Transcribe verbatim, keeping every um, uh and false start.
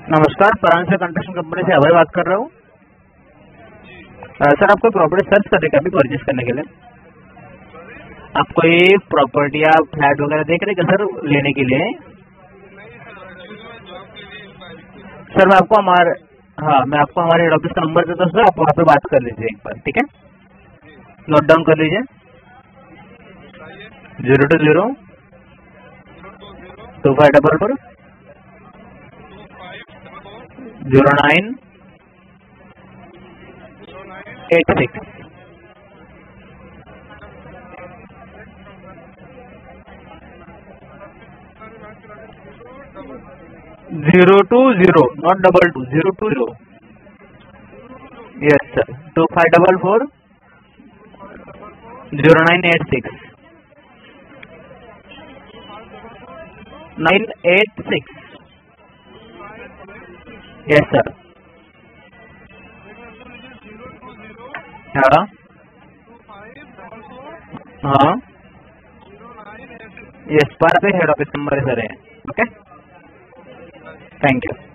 नमस्कार, Paranjpe construction company से अभय बात कर रहा हूँ। सर आपको प्रॉपर्टी सर्च करने का भी परचेज करने के लिए आपको ये प्रॉपर्टी या फ्लैट वगैरह देख रहे क्या सर लेने के लिए? सर मैं आपको हमारे हाँ मैं आपको हमारे हेड ऑफिस का नंबर देता हूँ सर, आप वहाँ पे बात कर लीजिए एक बार, ठीक है? नोट डाउन कर लीजिए। Zero two zero two five double four zero nine eight six. Zero two zero nought double two, zero two zero. Yes sir, two five double four zero nine eight six nine eight six. Yes sir. हाँ हाँ yes, पर पे head office number है sir है। Okay, thank you.